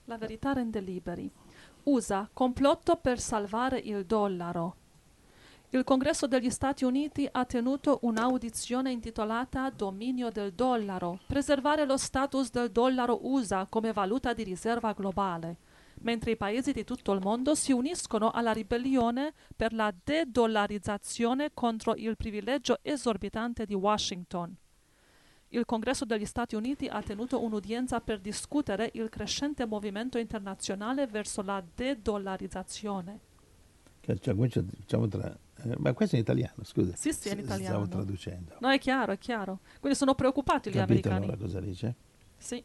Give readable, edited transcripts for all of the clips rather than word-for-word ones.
La verità rende liberi. USA, complotto per salvare il dollaro. Il Congresso degli Stati Uniti ha tenuto un'audizione intitolata Dominio del dollaro, preservare lo status del dollaro USA come valuta di riserva globale, mentre i paesi di tutto il mondo si uniscono alla ribellione per la de-dollarizzazione contro il privilegio esorbitante di Washington. Il Congresso degli Stati Uniti ha tenuto un'udienza per discutere il crescente movimento internazionale verso la de-dollarizzazione. Ma questo è in italiano, scusa. Sì, sì, è in italiano. Stavo traducendo. No, è chiaro, è chiaro. Quindi sono preoccupati gli Capito americani. allora cosa dice? Sì.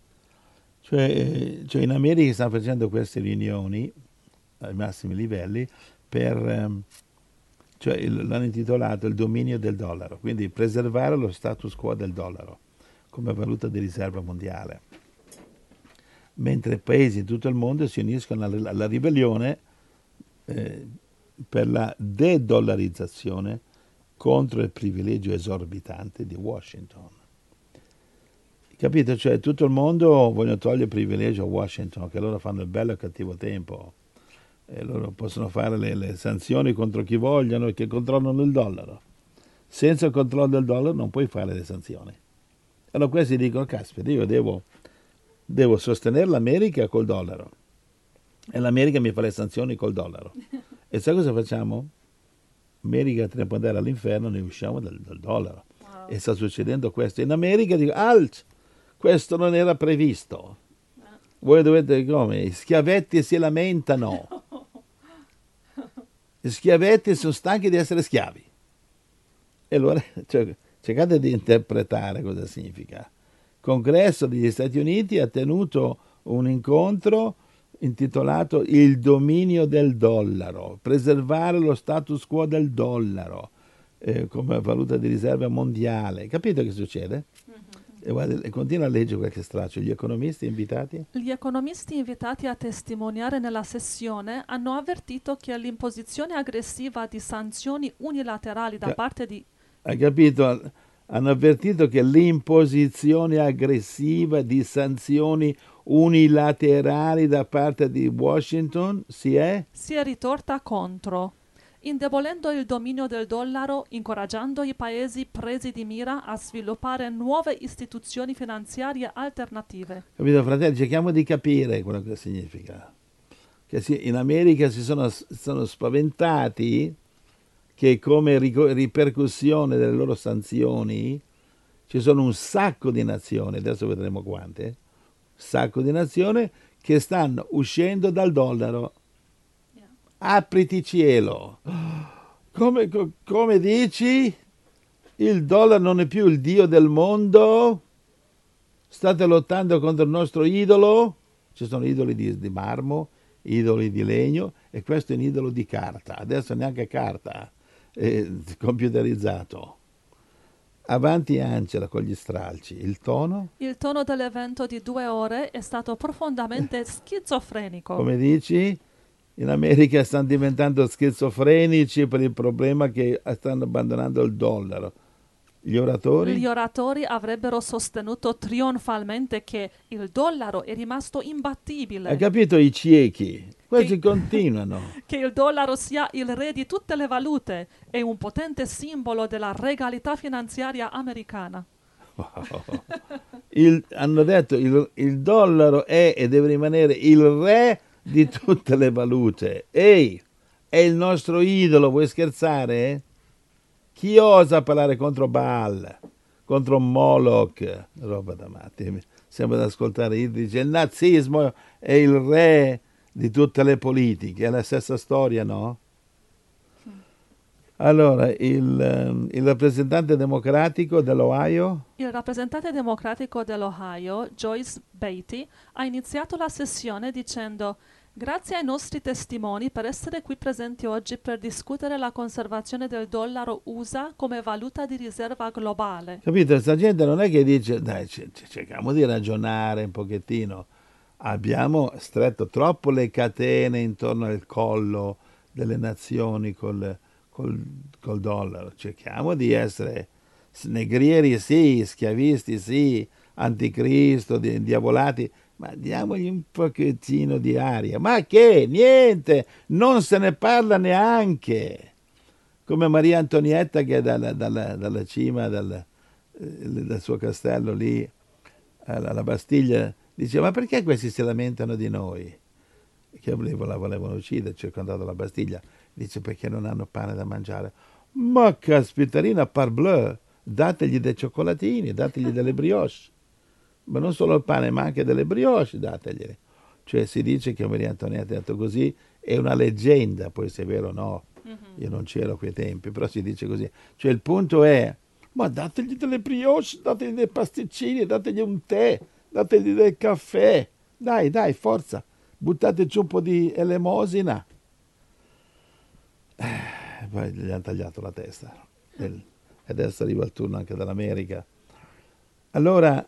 Cioè in America stanno facendo queste riunioni ai massimi livelli l'hanno intitolato il dominio del dollaro, quindi preservare lo status quo del dollaro come valuta di riserva mondiale. Mentre paesi in tutto il mondo si uniscono alla ribellione per la de-dollarizzazione contro il privilegio esorbitante di Washington. Capito? Cioè tutto il mondo vogliono togliere il privilegio a Washington, che loro fanno il bello e il cattivo tempo. E loro possono fare le sanzioni contro chi vogliono e che controllano il dollaro. Senza il controllo del dollaro non puoi fare le sanzioni. Allora questi dicono, caspita, io devo sostenere l'America col dollaro e l'America mi fa le sanzioni col dollaro. E sai cosa facciamo? America te ne può andare all'inferno, ne usciamo dal dollaro. Wow. E sta succedendo questo. In America dico, alt, questo non era previsto. Voi dovete, come? I schiavetti si lamentano. Gli schiavetti sono stanchi di essere schiavi. E allora cercate di interpretare cosa significa. Il Congresso degli Stati Uniti ha tenuto un incontro intitolato Il dominio del dollaro, preservare lo status quo del dollaro come valuta di riserva mondiale. Capito che succede? E continua a leggere qualche straccio. Gli economisti invitati? Gli economisti invitati a testimoniare nella sessione hanno avvertito che l'imposizione aggressiva di sanzioni unilaterali da parte di... Hai capito? Hanno avvertito che l'imposizione aggressiva di sanzioni unilaterali da parte di Washington si è ritorta contro, indebolendo il dominio del dollaro, incoraggiando i paesi presi di mira a sviluppare nuove istituzioni finanziarie alternative. Capito, fratelli? Cerchiamo di capire quello che significa. Che in America si sono spaventati che come ripercussione delle loro sanzioni ci sono un sacco di nazioni, adesso vedremo quante, sacco di nazioni che stanno uscendo dal dollaro. Apriti cielo. Come dici? Il dollaro non è più il dio del mondo? State lottando contro il nostro idolo? Ci sono idoli di marmo, idoli di legno e questo è un idolo di carta. Adesso neanche carta, è computerizzato. Avanti Angela con gli stralci. Il tono? Il tono dell'evento di 2 ore è stato profondamente schizofrenico. Come dici? In America stanno diventando schizofrenici per il problema che stanno abbandonando il dollaro. Gli oratori? Gli oratori avrebbero sostenuto trionfalmente che il dollaro è rimasto imbattibile. Hai capito i ciechi? Questi continuano. Che il dollaro sia il re di tutte le valute e un potente simbolo della regalità finanziaria americana. Wow. Hanno detto il dollaro è e deve rimanere il re di tutte le valute. Ehi, è il nostro idolo, vuoi scherzare? Chi osa parlare contro Baal, contro Moloch? Roba da matti. Sembra ad ascoltare dice il nazismo è il re di tutte le politiche, è la stessa storia, no? Allora, il rappresentante democratico dell'Ohio? Il rappresentante democratico dell'Ohio, Joyce Beatty, ha iniziato la sessione dicendo: grazie ai nostri testimoni per essere qui presenti oggi per discutere la conservazione del dollaro USA come valuta di riserva globale. Capito? Questa gente non è che dice, dai, cerchiamo di ragionare un pochettino. Abbiamo stretto troppo le catene intorno al collo delle nazioni col dollaro. Cerchiamo di essere negrieri sì, schiavisti sì, anticristo, diavolati, ma diamogli un pochettino di aria. Ma che? Niente, non se ne parla neanche. Come Maria Antonietta che dalla cima del suo castello lì alla Bastiglia dice: ma perché questi si lamentano di noi? Che la volevano uccidere, circondato la Bastiglia. Dice: perché non hanno pane da mangiare. Ma caspiterina, parbleu, dategli dei cioccolatini, dategli delle brioche. Ma non solo il pane, ma anche delle brioche dategli. Cioè si dice che Maria Antonietta ha detto così, è una leggenda, poi se è vero o no, io non c'ero a quei tempi, però si dice così. Cioè il punto è: ma dategli delle brioche, dategli dei pasticcini, dategli un tè, dategli del caffè. Dai, forza, buttate giù un po' di elemosina. Poi gli hanno tagliato la testa. E adesso arriva il turno anche dall'America. Allora,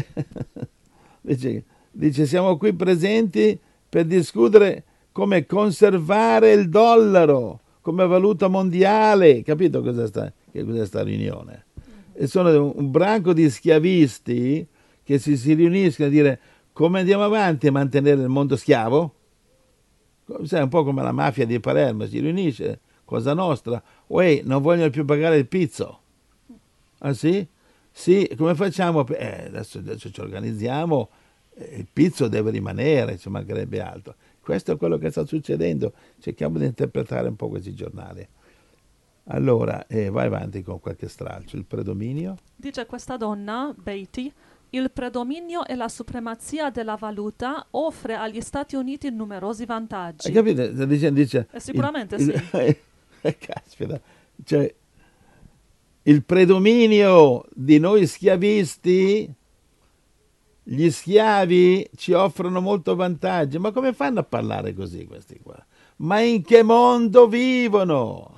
dice, siamo qui presenti per discutere come conservare il dollaro come valuta mondiale. Capito che cos'è sta riunione? E sono un branco di schiavisti che si riuniscono a dire: come andiamo avanti a mantenere il mondo schiavo? Sai, un po' come la mafia di Palermo, si riunisce, Cosa Nostra, uè, non vogliono più pagare il pizzo. Ah sì? Sì, come facciamo? Adesso ci organizziamo, il pizzo deve rimanere, ci mancherebbe altro. Questo è quello che sta succedendo, cerchiamo di interpretare un po' questi giornali. Allora, vai avanti con qualche stralcio, il predominio. Dice questa donna, Beatty, il predominio e la supremazia della valuta offre agli Stati Uniti numerosi vantaggi. Hai capito? Dice Sicuramente sì. Caspita, cioè, il predominio di noi schiavisti, gli schiavi ci offrono molto vantaggio. Ma come fanno a parlare così questi qua? Ma in che mondo vivono?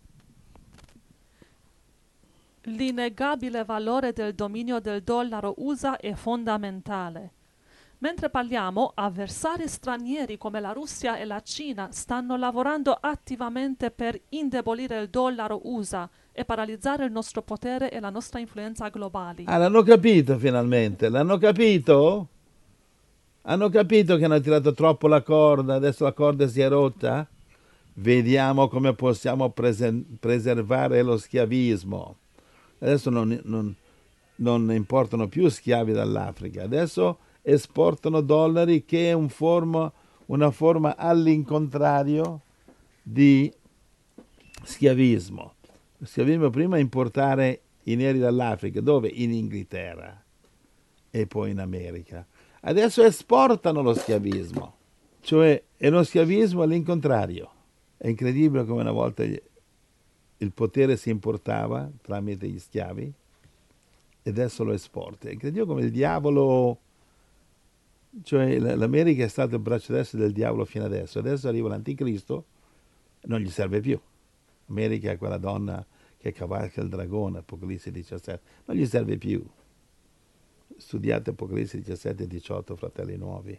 L'innegabile valore del dominio del dollaro USA è fondamentale. Mentre parliamo, avversari stranieri come la Russia e la Cina stanno lavorando attivamente per indebolire il dollaro USA e paralizzare il nostro potere e la nostra influenza globali. Ah, l'hanno capito finalmente, l'hanno capito? Hanno capito che hanno tirato troppo la corda, adesso la corda si è rotta? Vediamo come possiamo preservare lo schiavismo. Adesso non importano più schiavi dall'Africa, adesso esportano dollari, che è una forma all'incontrario di schiavismo. Lo schiavismo prima è importare i neri dall'Africa, dove? In Inghilterra e poi in America. Adesso esportano lo schiavismo, cioè è lo schiavismo all'incontrario. È incredibile come una volta il potere si importava tramite gli schiavi e adesso lo esporta. È incredibile come il diavolo, cioè l'America è stato il braccio destro del diavolo fino adesso. Adesso arriva l'anticristo, non gli serve più. America è quella donna che cavalca il dragone, Apocalisse 17, non gli serve più. Studiate Apocalisse 17 e 18, fratelli nuovi.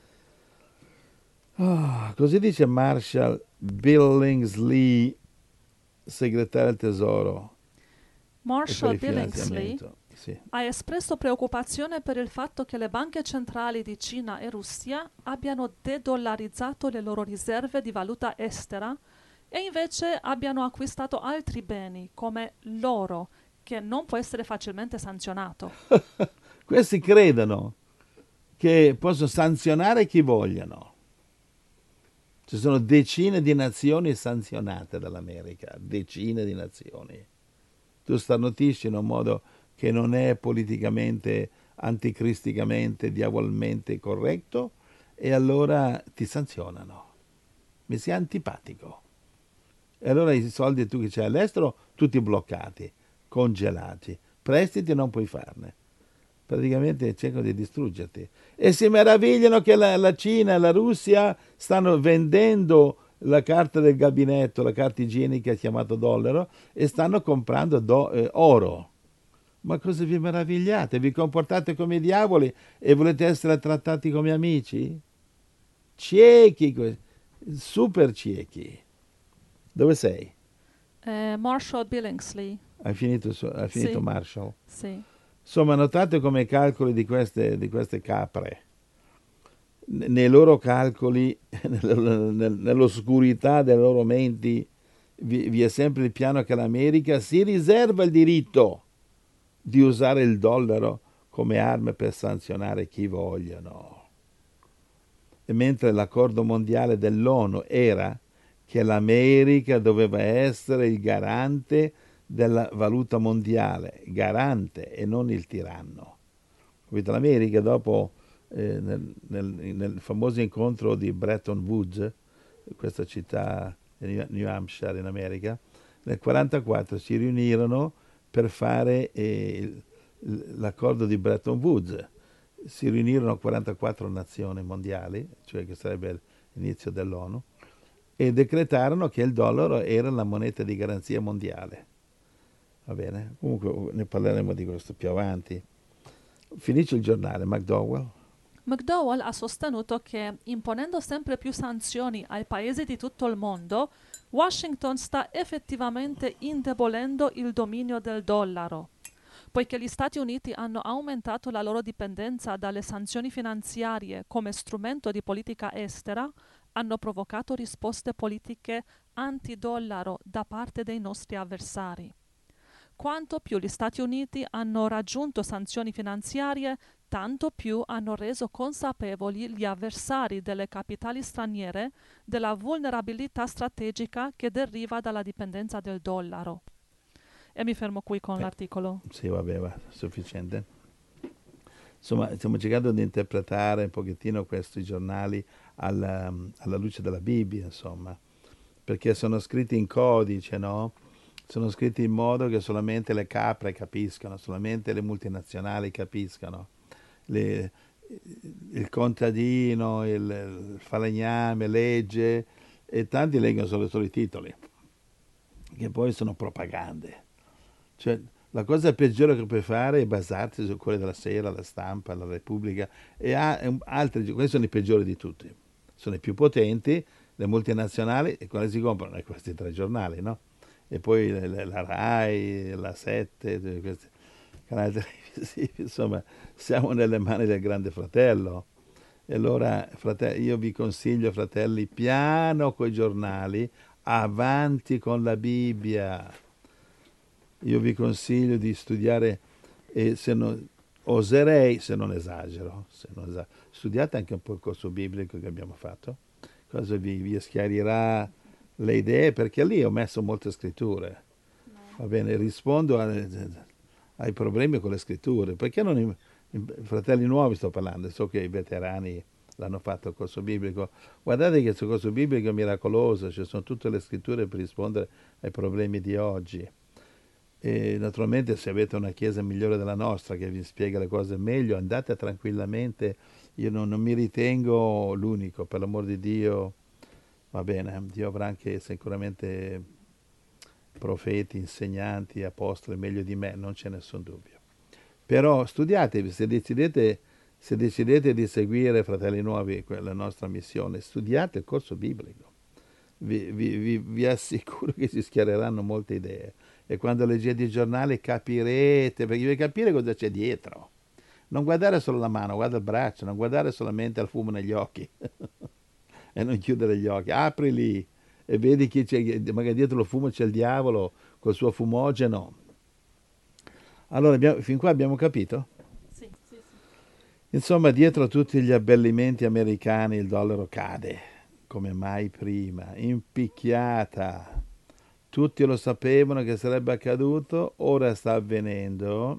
Così dice Marshall Billingsley, segretario del Tesoro. Marshall Billingsley sì, ha espresso preoccupazione per il fatto che le banche centrali di Cina e Russia abbiano dedollarizzato le loro riserve di valuta estera e invece abbiano acquistato altri beni come l'oro, che non può essere facilmente sanzionato. Questi credono che possono sanzionare chi vogliono. Ci sono decine di nazioni sanzionate dall'America, decine di nazioni. Tu starnutisci in un modo che non è politicamente, anticristicamente, diavolmente corretto e allora ti sanzionano. Mi sei antipatico. E allora i soldi tu che c'hai all'estero, tutti bloccati, congelati. Prestiti non puoi farne. Praticamente cercano di distruggerti. E si meravigliano che la Cina e la Russia stanno vendendo la carta del gabinetto, la carta igienica chiamata dollaro, e stanno comprando oro. Ma cosa vi meravigliate? Vi comportate come i diavoli e volete essere trattati come amici? Ciechi, super ciechi. Dove sei? Marshall Billingsley. Hai finito Sì. Marshall? Sì. Insomma, notate come i calcoli di queste capre nei loro calcoli, nell'oscurità delle loro menti, vi è sempre il piano che l'America si riserva il diritto di usare il dollaro come arma per sanzionare chi vogliono. E mentre l'accordo mondiale dell'ONU era che l'America doveva essere il garante della valuta mondiale, garante e non il tiranno. Capito? L'America dopo, nel famoso incontro di Bretton Woods, questa città di New Hampshire in America, nel 1944 si riunirono per fare l'accordo di Bretton Woods. Si riunirono 44 nazioni mondiali, cioè che sarebbe l'inizio dell'ONU, e decretarono che il dollaro era la moneta di garanzia mondiale. Va bene? Comunque ne parleremo di questo più avanti. Finisce il giornale, McDowell. McDowell ha sostenuto che, imponendo sempre più sanzioni ai paesi di tutto il mondo, Washington sta effettivamente indebolendo il dominio del dollaro. Poiché gli Stati Uniti hanno aumentato la loro dipendenza dalle sanzioni finanziarie come strumento di politica estera, hanno provocato risposte politiche anti-dollaro da parte dei nostri avversari. Quanto più gli Stati Uniti hanno raggiunto sanzioni finanziarie, tanto più hanno reso consapevoli gli avversari delle capitali straniere della vulnerabilità strategica che deriva dalla dipendenza del dollaro. E mi fermo qui con l'articolo. Sì, vabbè, va, sufficiente. Insomma, stiamo cercando di interpretare un pochettino questi giornali alla luce della Bibbia, insomma, perché sono scritti in codice, no? Sono scritti in modo che solamente le capre capiscano, solamente le multinazionali capiscano. Il contadino, il falegname legge e tanti leggono solo i titoli, che poi sono propagande. Cioè, la cosa peggiore che puoi fare è basarti su quelli della Sera, la Stampa, la Repubblica e altri. Questi sono i peggiori di tutti. Sono i più potenti, le multinazionali, e quali si comprano? Questi tre giornali, no? E poi la RAI, la 7, questi canali televisivi, insomma, siamo nelle mani del grande fratello. E allora, io vi consiglio, fratelli, piano coi giornali, avanti con la Bibbia. Io vi consiglio di studiare, e oserei, se non esagero, studiate anche un po' il corso biblico che abbiamo fatto, cosa vi schiarirà le idee, perché lì ho messo molte scritture. Va bene, rispondo ai problemi con le scritture, perché non i fratelli nuovi sto parlando, so che i veterani l'hanno fatto il corso biblico. Guardate che questo corso biblico è miracoloso, ci sono tutte le scritture per rispondere ai problemi di oggi. E naturalmente se avete una chiesa migliore della nostra che vi spiega le cose meglio, andate tranquillamente. Io non mi ritengo l'unico, per l'amor di Dio. Va bene, Dio avrà anche sicuramente profeti, insegnanti, apostoli meglio di me, non c'è nessun dubbio. Però studiatevi, se decidete di seguire, fratelli nuovi, la nostra missione, studiate il corso biblico. Vi assicuro che si schiareranno molte idee. E quando leggete i giornali capirete, perché devi capire cosa c'è dietro. Non guardare solo la mano, guarda il braccio, non guardare solamente al fumo negli occhi e non chiudere gli occhi. Aprili e vedi che c'è, magari dietro il fumo c'è il diavolo col suo fumogeno. Allora, fin qua abbiamo capito? Sì, sì, sì. Insomma, dietro tutti gli abbellimenti americani il dollaro cade, come mai prima, impicchiata. Tutti lo sapevano che sarebbe accaduto, ora sta avvenendo.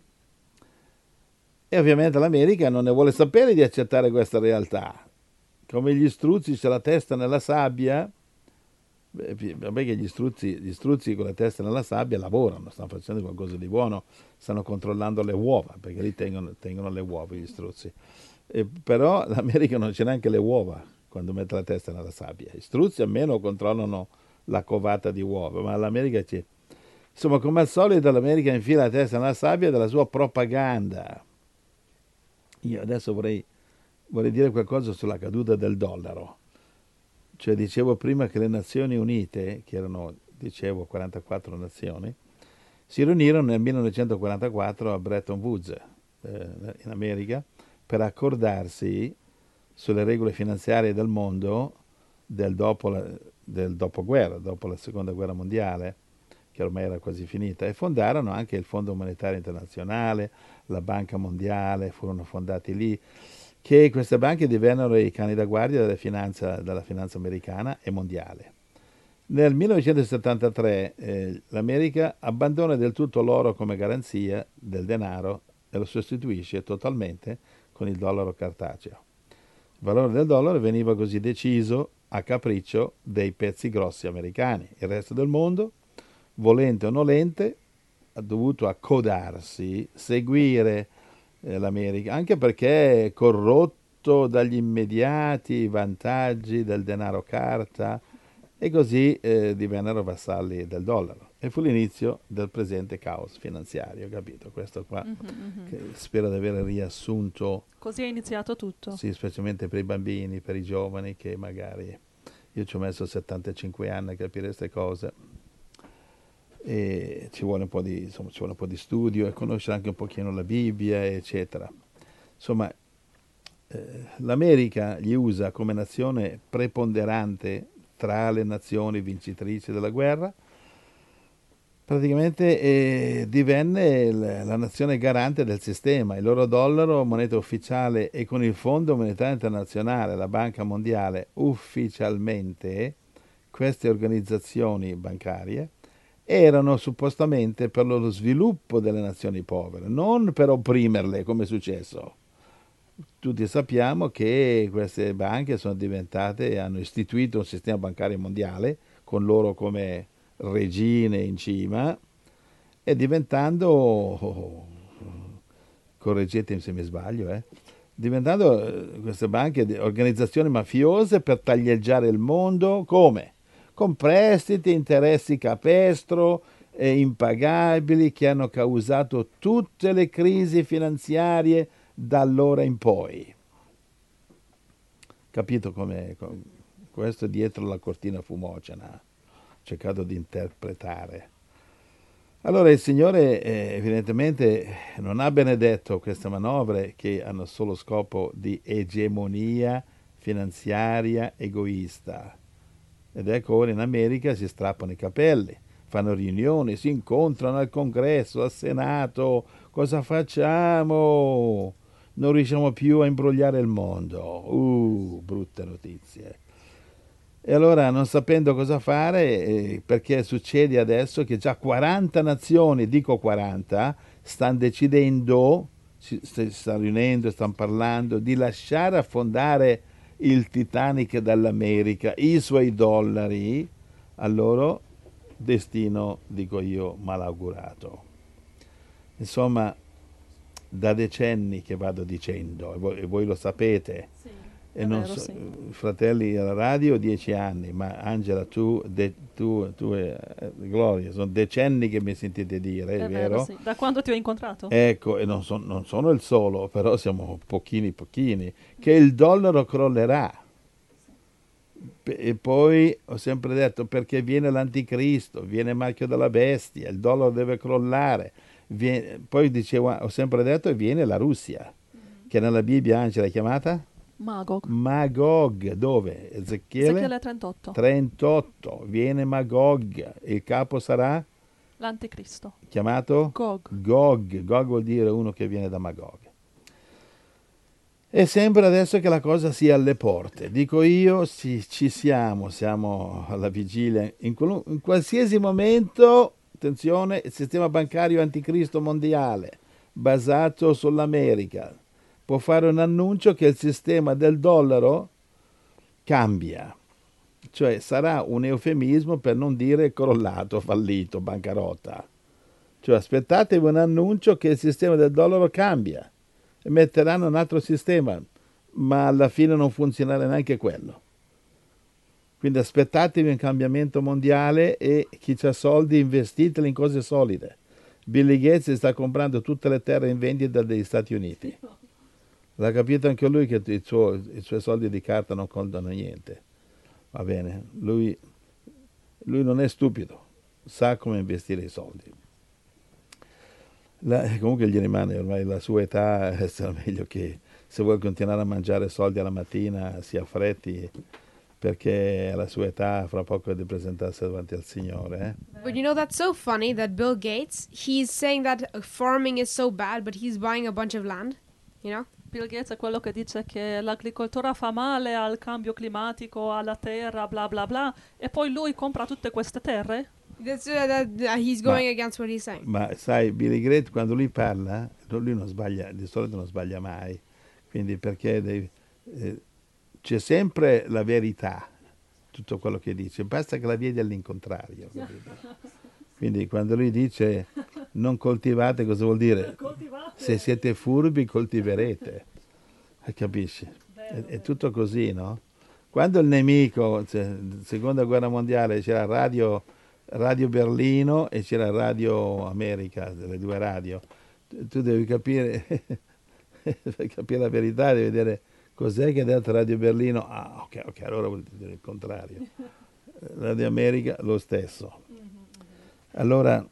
E ovviamente l'America non ne vuole sapere di accettare questa realtà. Come gli struzzi c'è la testa nella sabbia, vabbè che gli struzzi con la testa nella sabbia lavorano, stanno facendo qualcosa di buono, stanno controllando le uova, perché lì tengono le uova gli struzzi. Però l'America non c'è neanche le uova quando mette la testa nella sabbia. Gli struzzi almeno controllano la covata di uova, ma l'America c'è. Insomma, come al solito l'America infila la testa nella sabbia della sua propaganda. Io adesso vorrei dire qualcosa sulla caduta del dollaro. Cioè, dicevo prima che le Nazioni Unite, che erano, dicevo, 44 nazioni, si riunirono nel 1944 a Bretton Woods, in America, per accordarsi sulle regole finanziarie del mondo del dopoguerra, dopo la seconda guerra mondiale, che ormai era quasi finita, e fondarono anche il Fondo Monetario Internazionale, la Banca Mondiale, furono fondati lì, che queste banche divennero i cani da guardia della finanza americana e mondiale. Nel 1973 l'America abbandona del tutto l'oro come garanzia del denaro e lo sostituisce totalmente con il dollaro cartaceo. Il valore del dollaro veniva così deciso a capriccio dei pezzi grossi americani. Il resto del mondo, volente o nolente, ha dovuto accodarsi, seguire l'America, anche perché è corrotto dagli immediati vantaggi del denaro carta, e così divennero vassalli del dollaro. E fu l'inizio del presente caos finanziario, capito? Questo qua, che spero di aver riassunto. Così è iniziato tutto. Sì, specialmente per i bambini, per i giovani, che magari io ci ho messo 75 anni a capire queste cose, e ci vuole un po' di, insomma, ci vuole un po' di studio e conoscere anche un pochino la Bibbia, eccetera. Insomma, l'America, gli USA, come nazione preponderante tra le nazioni vincitrici della guerra, praticamente divenne la nazione garante del sistema. Il loro dollaro, moneta ufficiale, e con il Fondo Monetario Internazionale, la Banca Mondiale, ufficialmente queste organizzazioni bancarie erano suppostamente per lo sviluppo delle nazioni povere, non per opprimerle come è successo. Tutti sappiamo che queste banche sono diventate e hanno istituito un sistema bancario mondiale con loro come regine in cima, e diventando, correggetemi se mi sbaglio, diventando queste banche organizzazioni mafiose per taglieggiare il mondo. Come? Con prestiti, interessi capestro e impagabili, che hanno causato tutte le crisi finanziarie da allora in poi. Capito come questo dietro la cortina fumogena? Ho cercato di interpretare. Allora il Signore evidentemente non ha benedetto queste manovre che hanno solo scopo di egemonia finanziaria egoista. Ed ecco, ora in America si strappano i capelli, fanno riunioni, si incontrano al Congresso, al Senato. Cosa facciamo? Non riusciamo più a imbrogliare il mondo. Brutte notizie. E allora, non sapendo cosa fare, perché succede adesso che già 40 nazioni, dico 40, stanno decidendo, si stanno riunendo, stanno parlando di lasciare affondare il Titanic dall'America, i suoi dollari, al loro destino, dico io, malaugurato. Insomma, da decenni che vado dicendo, e voi lo sapete, Sì, e non vero, so, sì. fratelli alla radio 10 anni, ma Angela, tu e Gloria, sono decenni che mi sentite dire, è vero? Sì. Da quando ti ho incontrato? Ecco, e non sono il solo, però siamo pochini, che il dollaro crollerà. E poi ho sempre detto, perché viene l'anticristo, viene il marchio della bestia, il dollaro deve crollare. Poi dicevo, ho sempre detto, viene la Russia, che nella Bibbia Angela è chiamata? Magog. Magog. Dove? Ezechiele? Ezechiele 38. 38. Viene Magog. Il capo sarà? L'anticristo. Chiamato? Gog. Gog. Gog vuol dire uno che viene da Magog. E sembra adesso che la cosa sia alle porte. Dico io, sì, siamo alla vigilia. In qualsiasi momento, attenzione, il sistema bancario anticristo mondiale, basato sull'America, può fare un annuncio che il sistema del dollaro cambia. Cioè sarà un eufemismo per non dire crollato, fallito, bancarotta. Cioè aspettatevi un annuncio che il sistema del dollaro cambia. E metteranno un altro sistema, ma alla fine non funzionerà neanche quello. Quindi aspettatevi un cambiamento mondiale, e chi ha soldi investiteli in cose solide. Bill Gates sta comprando tutte le terre in vendita degli Stati Uniti. L'ha capito anche lui che i suoi soldi di carta non contano niente. Va bene, lui non è stupido, sa come investire i soldi. Comunque gli rimane ormai la sua età, sarà meglio che se vuole continuare a mangiare soldi alla mattina si affretti, perché alla sua età fra poco deve presentarsi davanti al Signore. But you know, that's so funny that Bill Gates, he's saying that farming is so bad, but he's buying a bunch of land, you know? Bill Gates è quello che dice che l'agricoltura fa male al cambio climatico, alla terra, bla bla bla, e poi lui compra tutte queste terre? That's he's going against what he's saying. Ma sai, Billy Graham quando lui parla, lui non sbaglia, di solito non sbaglia mai, quindi perché c'è sempre la verità, tutto quello che dice, basta che la vedi all'incontrario. Quindi quando lui dice non coltivate, cosa vuol dire? Se siete furbi coltiverete, capisci? È tutto così, no? Quando il nemico, seconda guerra mondiale, c'era Radio Berlino e c'era Radio America, le due radio, tu devi capire, per capire la verità, devi vedere cos'è che ha detto Radio Berlino. Ah, ok, allora vuol dire il contrario. Radio America lo stesso. Allora,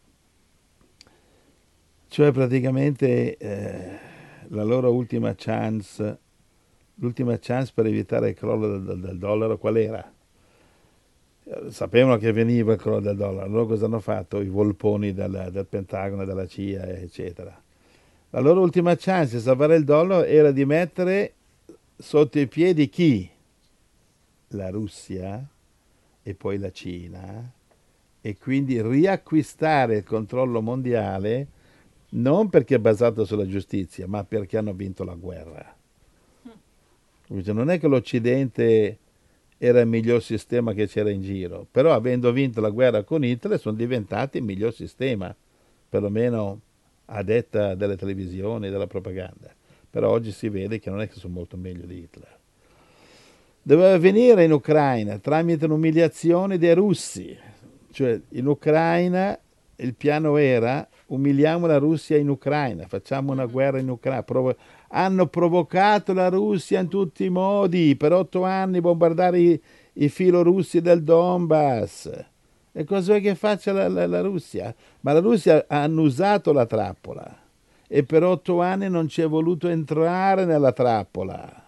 cioè praticamente la loro ultima chance per evitare il crollo del dollaro, qual era? Sapevano che veniva il crollo del dollaro, loro cosa hanno fatto? I volponi del Pentagono, della CIA, eccetera. La loro ultima chance di salvare il dollaro era di mettere sotto i piedi chi? La Russia e poi la Cina, e quindi riacquistare il controllo mondiale, non perché è basato sulla giustizia, ma perché hanno vinto la guerra. Non è che l'Occidente era il miglior sistema che c'era in giro, però avendo vinto la guerra con Hitler sono diventati il miglior sistema, perlomeno a detta delle televisioni e della propaganda. Però oggi si vede che non è che sono molto meglio di Hitler. Doveva venire in Ucraina tramite un'umiliazione dei russi, cioè in Ucraina il piano era umiliamo la Russia in Ucraina, facciamo una guerra in Ucraina. Hanno provocato la Russia in tutti i modi per 8 anni, bombardare i filorussi del Donbass. E cosa vuoi che faccia la Russia? Ma la Russia ha annusato la trappola e per 8 anni non ci è voluto entrare nella trappola.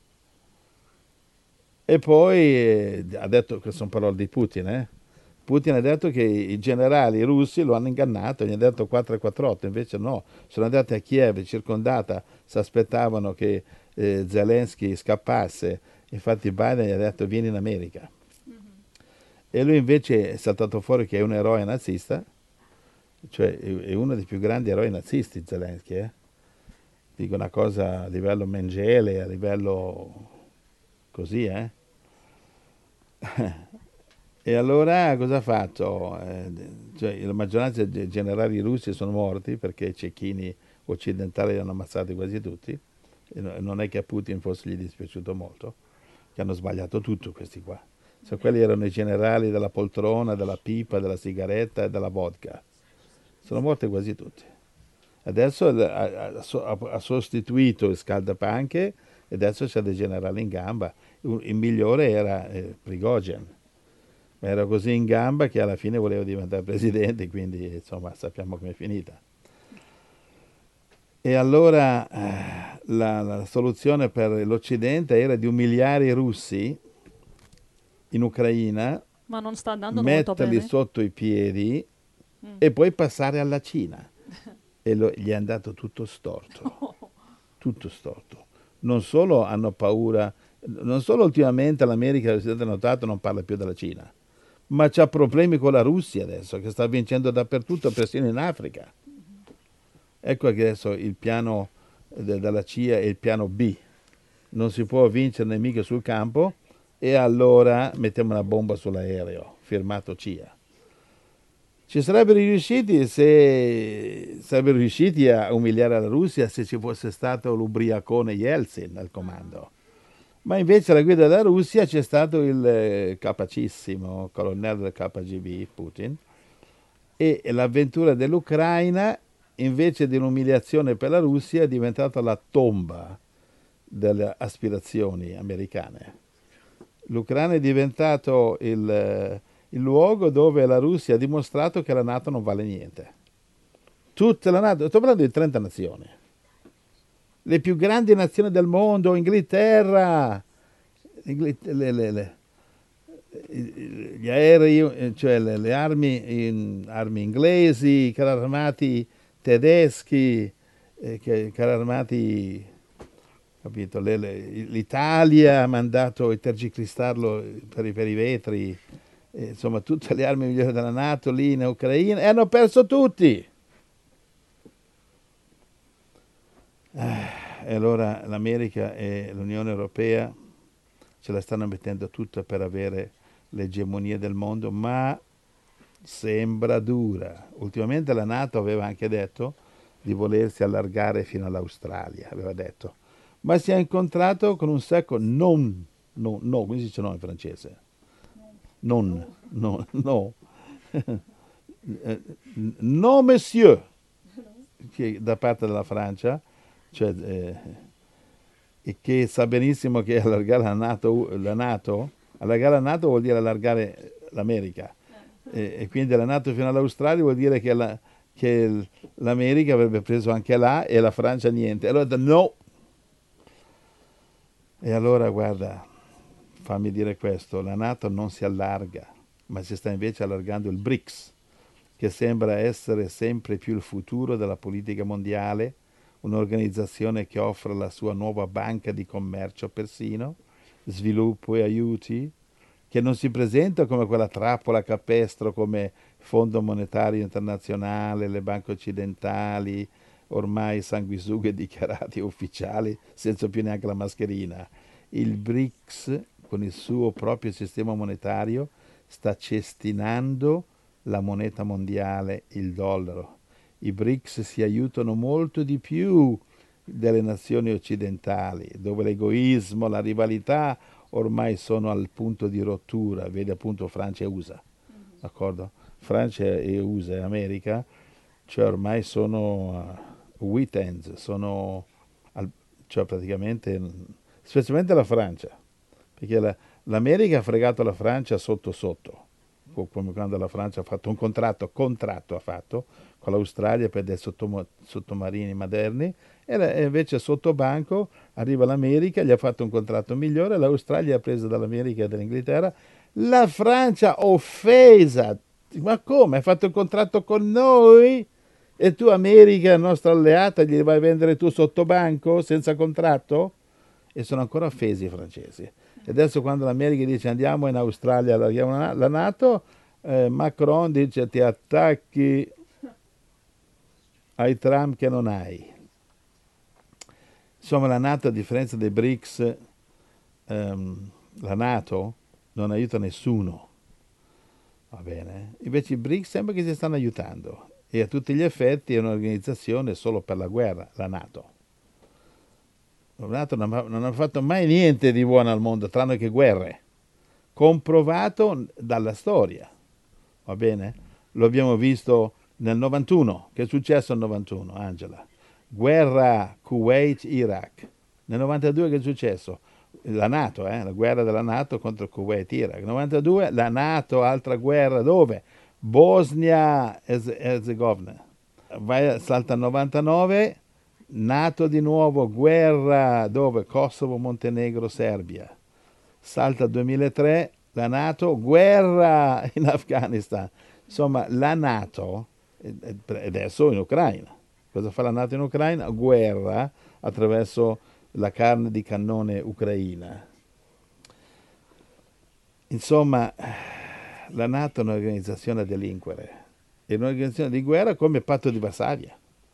E poi ha detto, che sono parole di Putin, Putin ha detto che i generali russi lo hanno ingannato, gli ha detto 448, invece no, sono andati a Kiev, circondata, si aspettavano che Zelensky scappasse, infatti Biden gli ha detto vieni in America. E lui invece è saltato fuori che è un eroe nazista, cioè è uno dei più grandi eroi nazisti Zelensky, Dico una cosa a livello Mengele, a livello così, E allora cosa ha fatto? Cioè, la maggioranza dei generali russi sono morti perché i cecchini occidentali li hanno ammazzati quasi tutti. E non è che a Putin fosse gli dispiaciuto molto, che hanno sbagliato tutto questi qua. Cioè, quelli erano i generali della poltrona, della pipa, della sigaretta e della vodka. Sono morti quasi tutti. Adesso ha sostituito il scaldapanche e adesso c'è dei generali in gamba. Il migliore era Prigozhin. Ma era così in gamba che alla fine voleva diventare presidente, quindi insomma sappiamo com'è finita. E allora la soluzione per l'Occidente era di umiliare i russi in Ucraina, Ma non sta andando molto metterli bene. sotto i piedi e poi passare alla Cina. E gli è andato tutto storto, tutto storto. Non solo hanno paura, non solo ultimamente l'America, se avete notato, non parla più della Cina, ma c'ha problemi con la Russia adesso, che sta vincendo dappertutto, persino in Africa. Ecco che adesso il piano della CIA è il piano B. Non si può vincere nemico sul campo e allora mettiamo una bomba sull'aereo, firmato CIA. Ci sarebbero riusciti a umiliare la Russia se ci fosse stato l'ubriacone Yeltsin al comando. Ma invece alla guida della Russia c'è stato il capacissimo colonnello del KGB, Putin, e l'avventura dell'Ucraina, invece di un'umiliazione per la Russia, è diventata la tomba delle aspirazioni americane. L'Ucraina è diventato il luogo dove la Russia ha dimostrato che la NATO non vale niente. Tutta la NATO, sto parlando di 30 nazioni. le più grandi nazioni del mondo, Inghilterra, gli aerei, cioè le armi inglesi, i carri armati tedeschi, carri armati, capito? L'Italia ha mandato il tergicristallo per i vetri, insomma tutte le armi migliori della NATO lì in Ucraina, e hanno perso tutti. E allora l'America e l'Unione Europea ce la stanno mettendo tutta per avere l'egemonia del mondo, ma sembra dura. Ultimamente la NATO aveva anche detto di volersi allargare fino all'Australia, aveva detto, ma si è incontrato con un secco no, come si dice no in francese? No. No, monsieur, che da parte della Francia, cioè, e che sa benissimo che allargare allargare la NATO vuol dire allargare l'America, e quindi la NATO fino all'Australia vuol dire che l'America avrebbe preso anche là e la Francia niente. Allora no. E allora guarda, fammi dire questo, la NATO non si allarga, ma si sta invece allargando il BRICS, che sembra essere sempre più il futuro della politica mondiale, un'organizzazione che offre la sua nuova banca di commercio persino, sviluppo e aiuti, che non si presenta come quella trappola capestro come Fondo Monetario Internazionale, le banche occidentali, ormai sanguisughe dichiarati ufficiali, senza più neanche la mascherina. Il BRICS, con il suo proprio sistema monetario, sta cestinando la moneta mondiale, il dollaro. I BRICS si aiutano molto di più delle nazioni occidentali, dove l'egoismo, la rivalità ormai sono al punto di rottura, vedi appunto Francia e USA, d'accordo? Francia e USA e America, cioè ormai sono wheat ends, cioè praticamente, specialmente la Francia, perché l'America ha fregato la Francia sotto, come quando la Francia ha fatto un contratto ha fatto con l'Australia per dei sottomarini moderni, e invece sotto banco arriva l'America, gli ha fatto un contratto migliore, l'Australia ha preso dall'America e dall'Inghilterra, la Francia offesa, ma come? Hai fatto il contratto con noi? E tu America, nostra alleata, gli vai a vendere tu sotto banco, senza contratto? E sono ancora offesi i francesi. E adesso quando l'America dice andiamo in Australia, allarghiamo la NATO, Macron dice ti attacchi ai tram che non hai. Insomma, la NATO, a differenza dei BRICS, la NATO non aiuta nessuno, va bene? Invece i BRICS sembra che si stanno aiutando, e a tutti gli effetti è un'organizzazione solo per la guerra, la NATO. La NATO non ha fatto mai niente di buono al mondo, tranne che guerre, comprovato dalla storia, va bene? Lo abbiamo visto nel 91, che è successo nel 91, Angela? Guerra Kuwait-Iraq. Nel 92 che è successo? La NATO, la guerra della NATO contro Kuwait-Iraq. Nel 92 la NATO, altra guerra, dove? Bosnia-Herzegovina. Salta al 99, NATO di nuovo, guerra, dove? Kosovo, Montenegro, Serbia. Salta al 2003, la NATO, guerra in Afghanistan. Insomma, la NATO, adesso in Ucraina. Cosa fa la NATO in Ucraina? Guerra attraverso la carne di cannone ucraina. Insomma, la NATO è un'organizzazione a delinquere, è un'organizzazione di guerra come il patto di Varsavia.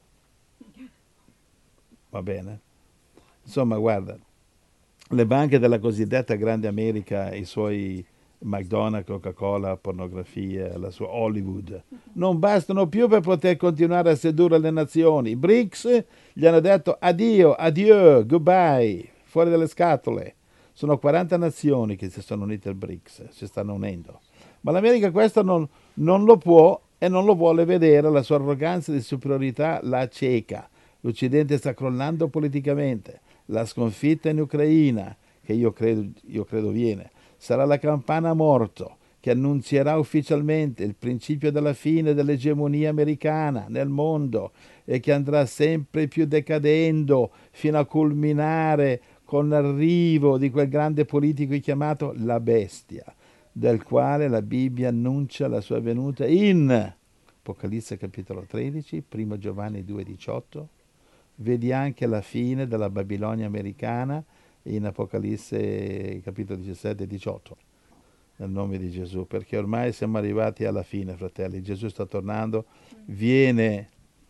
Va bene? Insomma, guarda, le banche della cosiddetta Grande America, i suoi McDonald's, Coca-Cola, pornografia, la sua Hollywood, non bastano più per poter continuare a sedurre le nazioni. I BRICS gli hanno detto addio, adieu, goodbye, fuori dalle scatole. Sono 40 nazioni che si sono unite al BRICS, si stanno unendo. Ma l'America questo non lo può e non lo vuole vedere, la sua arroganza di superiorità la cieca. L'Occidente sta crollando politicamente. La sconfitta in Ucraina, che io credo viene, sarà la campana a morto che annunzierà ufficialmente il principio della fine dell'egemonia americana nel mondo e che andrà sempre più decadendo fino a culminare con l'arrivo di quel grande politico chiamato la bestia, del quale la Bibbia annuncia la sua venuta in Apocalisse capitolo 13, 1 Giovanni 2,18. Vedi anche la fine della Babilonia americana in Apocalisse capitolo 17 e 18. Nel nome di Gesù, perché ormai siamo arrivati alla fine, fratelli. Gesù sta tornando, viene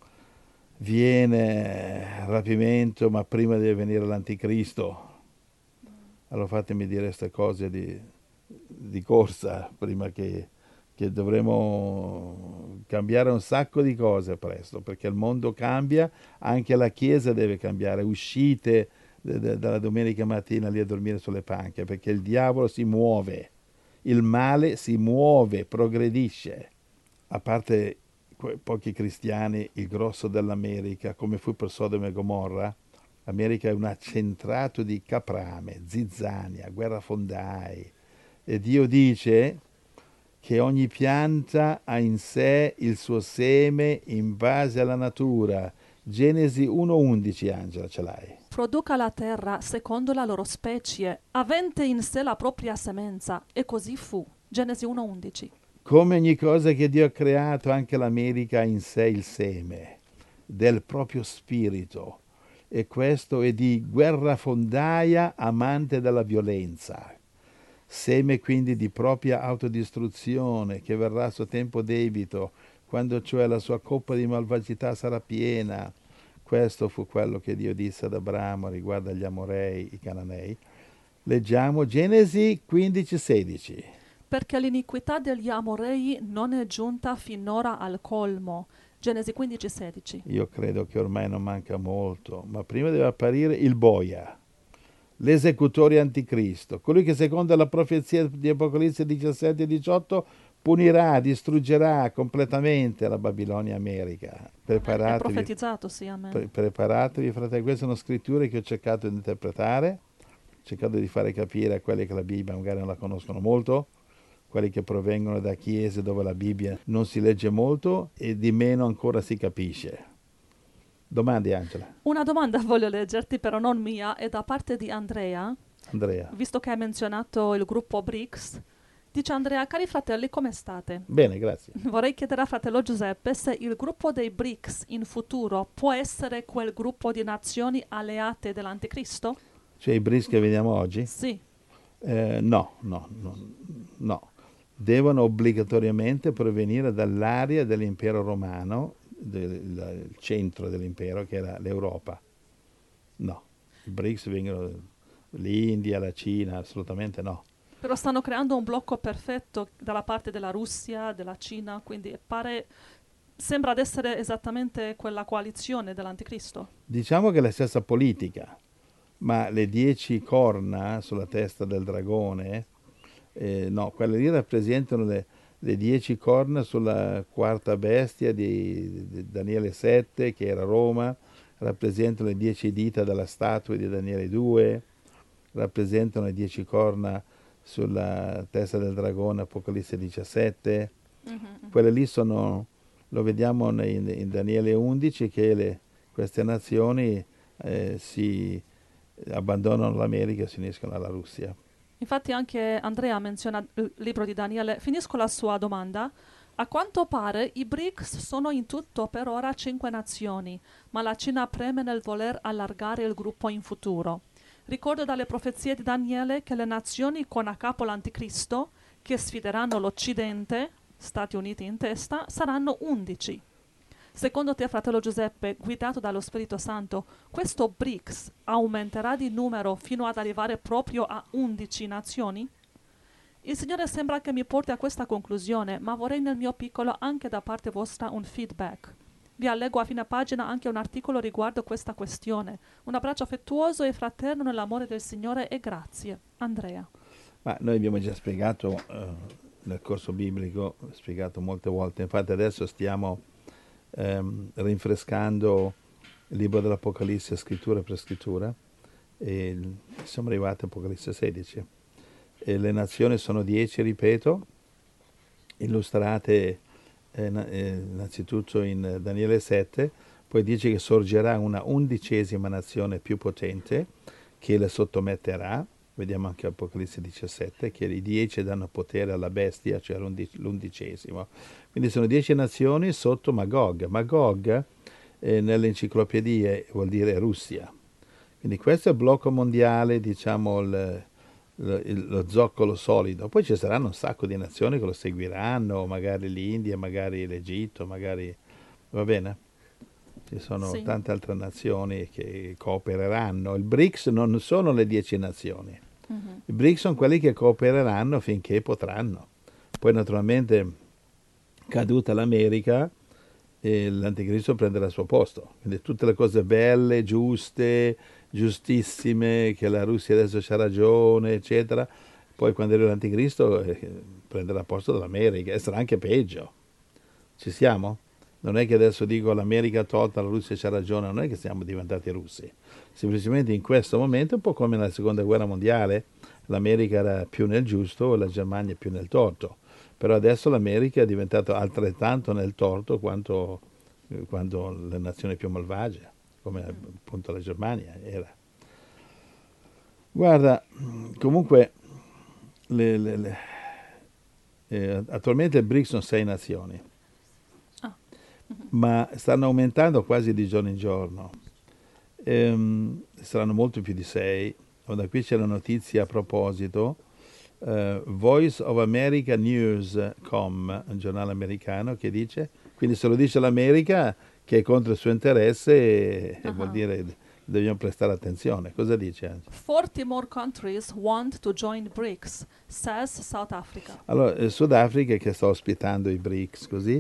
rapimento, ma prima deve venire l'anticristo. Allora fatemi dire queste cose di corsa, prima che dovremo cambiare un sacco di cose presto, perché il mondo cambia, anche la Chiesa deve cambiare. Uscite dalla domenica mattina lì a dormire sulle panche, perché il diavolo si muove. Il male si muove, progredisce. A parte pochi cristiani, il grosso dell'America, come fu per Sodoma e Gomorra, l'America è un accentrato di caprame, zizzania, guerrafondai. E Dio dice che ogni pianta ha in sé il suo seme in base alla natura. Genesi 1,11, Angela, ce l'hai? Produca la terra secondo la loro specie, avente in sé la propria semenza, e così fu. Genesi 1,11. Come ogni cosa che Dio ha creato, anche l'America ha in sé il seme del proprio spirito, e questo è di guerrafondaia, amante della violenza. Seme quindi di propria autodistruzione, che verrà a suo tempo debito, quando cioè la sua coppa di malvagità sarà piena. Questo fu quello che Dio disse ad Abramo riguardo agli Amorei, i Cananei. Leggiamo Genesi 15,16. Perché l'iniquità degli Amorei non è giunta finora al colmo. Genesi 15,16. Io credo che ormai non manca molto, ma prima deve apparire il boia, l'esecutore anticristo, colui che secondo la profezia di Apocalisse 17 e 18 punirà, distruggerà completamente la Babilonia America. È profetizzato, sì, amen. Preparatevi, fratelli, queste sono scritture che ho cercato di interpretare, ho cercato di fare capire a quelli che la Bibbia magari non la conoscono molto, quelli che provengono da chiese dove la Bibbia non si legge molto e di meno ancora si capisce. Domandi, Angela? Una domanda voglio leggerti, però non mia, è da parte di Andrea. Andrea. Visto che hai menzionato il gruppo BRICS, dice Andrea: cari fratelli, come state? Bene, grazie. Vorrei chiedere a fratello Giuseppe se il gruppo dei BRICS in futuro può essere quel gruppo di nazioni alleate dell'anticristo? Cioè i BRICS che vediamo oggi? Sì. No. Devono obbligatoriamente provenire dall'area dell'impero romano, il centro dell'impero, che era l'Europa. No, i BRICS vengono l'India, la Cina, assolutamente no. Però stanno creando un blocco perfetto dalla parte della Russia, della Cina, quindi sembra ad essere esattamente quella coalizione dell'anticristo. Diciamo che è la stessa politica, ma le 10 corna sulla testa del dragone, no, quelle lì rappresentano le 10 corna sulla quarta bestia di Daniele 7, che era Roma, rappresentano le 10 dita della statua di Daniele 2, rappresentano le 10 corna sulla testa del dragone, Apocalisse 17. Quelle lì sono, lo vediamo in Daniele 11, che queste nazioni si abbandonano l'America e si uniscono alla Russia. Infatti anche Andrea menziona il libro di Daniele. Finisco la sua domanda. A quanto pare i BRICS sono in tutto per ora 5 nazioni, ma la Cina preme nel voler allargare il gruppo in futuro. Ricordo dalle profezie di Daniele che le nazioni con a capo l'anticristo, che sfideranno l'Occidente, Stati Uniti in testa, saranno 11. Secondo te, fratello Giuseppe, guidato dallo Spirito Santo, questo BRICS aumenterà di numero fino ad arrivare proprio a 11 nazioni? Il Signore sembra che mi porti a questa conclusione, ma vorrei nel mio piccolo anche da parte vostra un feedback. Vi allego a fine pagina anche un articolo riguardo questa questione. Un abbraccio affettuoso e fraterno nell'amore del Signore e grazie. Andrea. Ma noi abbiamo già spiegato nel corso biblico, spiegato molte volte, infatti adesso stiamo rinfrescando il libro dell'Apocalisse scrittura per scrittura e siamo arrivati a Apocalisse 16 e le nazioni sono 10, ripeto, illustrate innanzitutto in Daniele 7, poi dice che sorgerà una 11ª nazione più potente che le sottometterà. Vediamo anche Apocalisse 17, che i 10 danno potere alla bestia, cioè l'11°. Quindi sono 10 nazioni sotto Magog. Magog nelle enciclopedie vuol dire Russia. Quindi questo è il blocco mondiale, diciamo, lo zoccolo solido. Poi ci saranno un sacco di nazioni che lo seguiranno, magari l'India, magari l'Egitto, magari... Va bene? Ci sono Sì. tante altre nazioni che coopereranno. Il BRICS non sono le 10 nazioni. Mhm. I BRICS sono quelli che coopereranno finché potranno. Poi naturalmente, caduta l'America, l'anticristo prenderà il suo posto. Quindi tutte le cose belle, giuste, giustissime, che la Russia adesso c'ha ragione, eccetera. Poi quando arriva l'anticristo prenderà il posto dell'America e sarà anche peggio. Ci siamo? Non è che adesso dico l'America ha tolto, la Russia c'ha ragione, non è che siamo diventati russi. Semplicemente in questo momento, un po' come nella seconda guerra mondiale, l'America era più nel giusto e la Germania più nel torto. Però adesso l'America è diventata altrettanto nel torto quanto le nazioni più malvagie, come appunto la Germania era. Guarda, comunque attualmente il BRICS sono 6 nazioni, Ah. ma stanno aumentando quasi di giorno in giorno. Saranno molto più di 6. Da qui c'è la notizia a proposito. Voice of America News.com, un giornale americano, che dice, quindi se lo dice l'America che è contro il suo interesse, vuol dire che dobbiamo prestare attenzione. Cosa dice Angela? 40 more countries want to join BRICS, says South Africa. Allora, il Sudafrica, che sta ospitando i BRICS, così,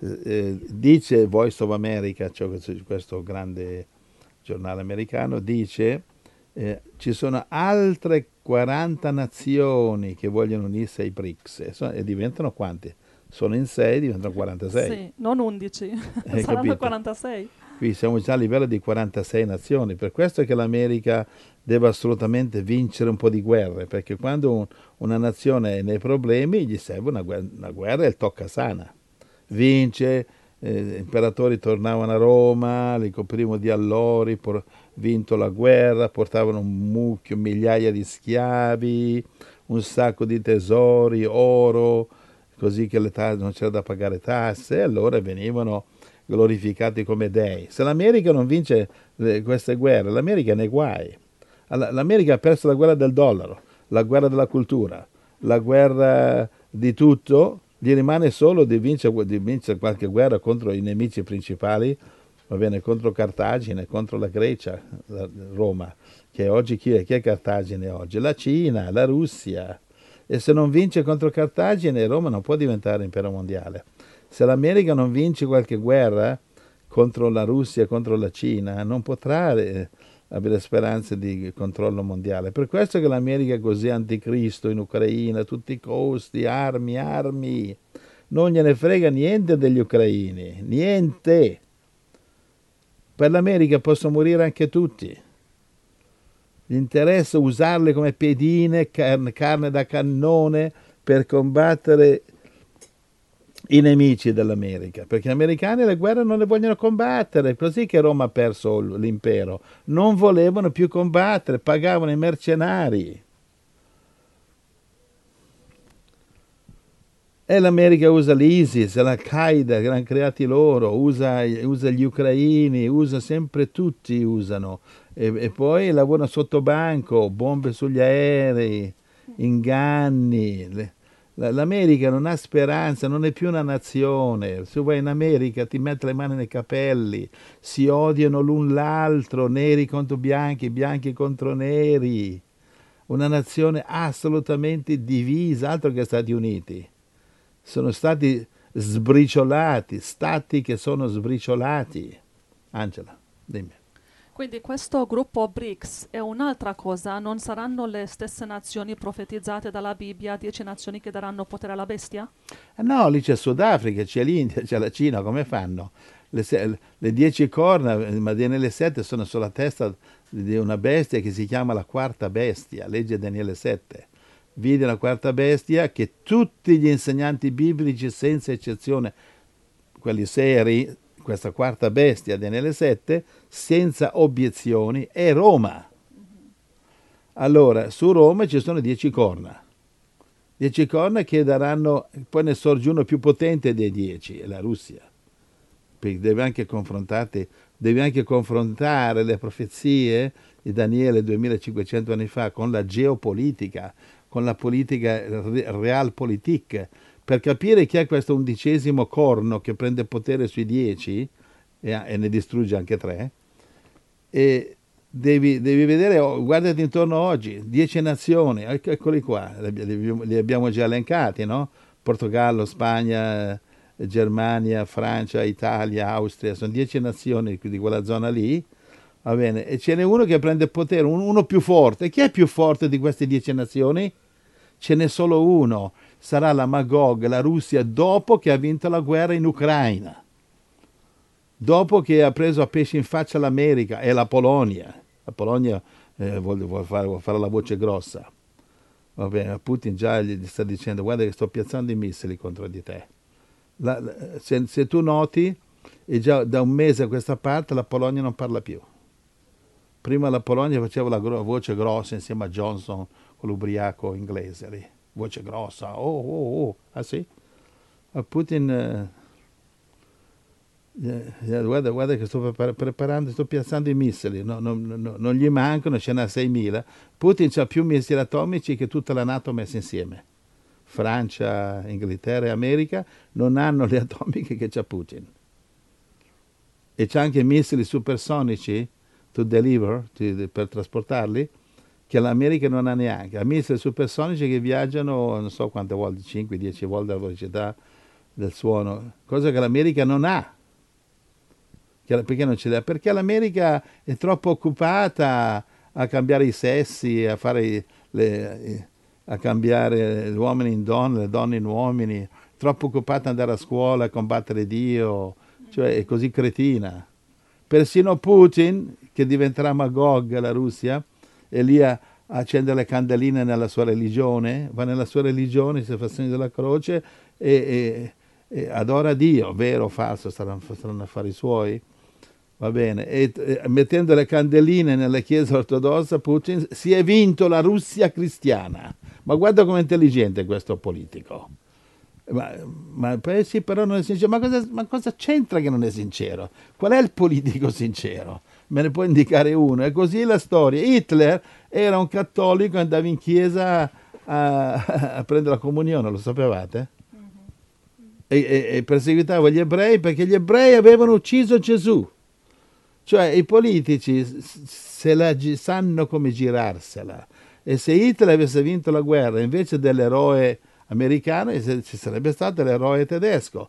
dice Voice of America, cioè questo grande giornale americano, dice ci sono altre 40 nazioni che vogliono unirsi ai BRICS e diventano quanti? Sono in 6, diventano 46. Sì, non 11, Hai saranno capito? 46. Qui siamo già a livello di 46 nazioni, per questo è che l'America deve assolutamente vincere un po' di guerre, perché quando una nazione è nei problemi gli serve una guerra e il toccasana. Vince, imperatori tornavano a Roma, li coprivano di allori, vinto la guerra, portavano un mucchio, migliaia di schiavi, un sacco di tesori, oro, così che non c'era da pagare tasse, e allora venivano glorificati come dei. Se l'America non vince queste guerre, l'America è nei guai. L'America ha perso la guerra del dollaro, la guerra della cultura, la guerra di tutto, gli rimane solo di vincere qualche guerra contro i nemici principali, va bene, contro Cartagine, contro la Grecia, Roma, che oggi chi è Cartagine oggi? La Cina, la Russia. E se non vince contro Cartagine, Roma non può diventare impero mondiale. Se l'America non vince qualche guerra contro la Russia, contro la Cina, non potrà avere speranze di controllo mondiale. Per questo che l'America è così anticristo in Ucraina, a tutti i costi, armi, armi. Non gliene frega niente degli ucraini, niente. Per l'America possono morire anche tutti. Gli interessa usarle come pedine, carne da cannone per combattere i nemici dell'America, perché gli americani le guerre non le vogliono combattere, così che Roma ha perso l'impero. Non volevano più combattere, pagavano i mercenari. E l'America usa l'ISIS, l'Al-Qaeda che l'hanno creati loro, usa gli ucraini, usa sempre tutti, usano. E poi lavorano sotto banco, bombe sugli aerei, inganni. L'America non ha speranza, non è più una nazione. Se vai in America ti metti le mani nei capelli, si odiano l'un l'altro, neri contro bianchi, bianchi contro neri. Una nazione assolutamente divisa, altro che Stati Uniti. Sono stati sbriciolati, stati che sono sbriciolati. Angela, dimmi. Quindi questo gruppo BRICS è un'altra cosa, non saranno le stesse nazioni profetizzate dalla Bibbia, 10 nazioni che daranno potere alla bestia? No, lì c'è Sudafrica, c'è l'India, c'è la Cina, come fanno? Le 10 corna, ma Daniele 7 sono sulla testa di una bestia che si chiama la quarta bestia, legge Daniele 7. vide la quarta bestia che tutti gli insegnanti biblici, senza eccezione, quelli seri, questa quarta bestia, Daniele 7, senza obiezioni, è Roma. Allora, su Roma ci sono 10 corna. 10 corna che daranno, poi ne sorge uno più potente dei 10, è la Russia. Perché deve anche confrontare le profezie di Daniele 2500 anni fa con la geopolitica, con la politica realpolitik, per capire chi è questo 11° corno che prende potere sui 10 e ne distrugge anche 3. E devi vedere, guardati intorno oggi, 10 nazioni, eccoli qua, li abbiamo già elencati, no? Portogallo, Spagna, Germania, Francia, Italia, Austria, sono 10 nazioni di quella zona lì, va bene, e ce n'è uno che prende potere, uno più forte. Chi è più forte di queste 10 nazioni? Ce n'è solo uno, sarà la Magog, la Russia, dopo che ha vinto la guerra in Ucraina, dopo che ha preso a pesci in faccia l'America e la Polonia. La Polonia vuole fare la voce grossa. Va bene, Putin già gli sta dicendo: guarda che sto piazzando i missili contro di te. Se tu noti, è già da un mese a questa parte la Polonia non parla più. Prima la Polonia faceva la voce grossa insieme a Johnson, con l'ubriaco inglese lì. Voce grossa, oh. Ah sì? A Putin... guarda che sto preparando, sto piazzando i missili, non gli mancano, ce n'ha 6.000. Putin ha più missili atomici che tutta la NATO messa insieme. Francia, Inghilterra e America non hanno le atomiche che c'ha Putin. E c'ha anche missili supersonici to deliver, per trasportarli, che l'America non ha neanche. Ha missili supersonici che viaggiano non so quante volte, 5-10 volte la velocità del suono, cosa che l'America non ha. Perché non ce l'ha? Perché l'America è troppo occupata a cambiare i sessi, a cambiare gli uomini in donne, le donne in uomini, troppo occupata ad andare a scuola, a combattere Dio, cioè è così cretina. Persino Putin, che diventerà Magog, la Russia, è lì a accendere le candeline nella sua religione, va nella sua religione, si fa segno della croce e adora Dio, vero o falso, saranno affari suoi. Va bene, e mettendo le candeline nella Chiesa ortodossa, Putin si è vinto la Russia cristiana. Ma guarda com'è intelligente questo politico. Ma sì, però non è sincero. Ma cosa c'entra che non è sincero? Qual è il politico sincero? Me ne può indicare uno? È così la storia. Hitler era un cattolico e andava in chiesa a prendere la comunione, lo sapevate? E perseguitava gli ebrei perché gli ebrei avevano ucciso Gesù. Cioè i politici sanno come girarsela, e se Hitler avesse vinto la guerra invece dell'eroe americano ci sarebbe stato l'eroe tedesco.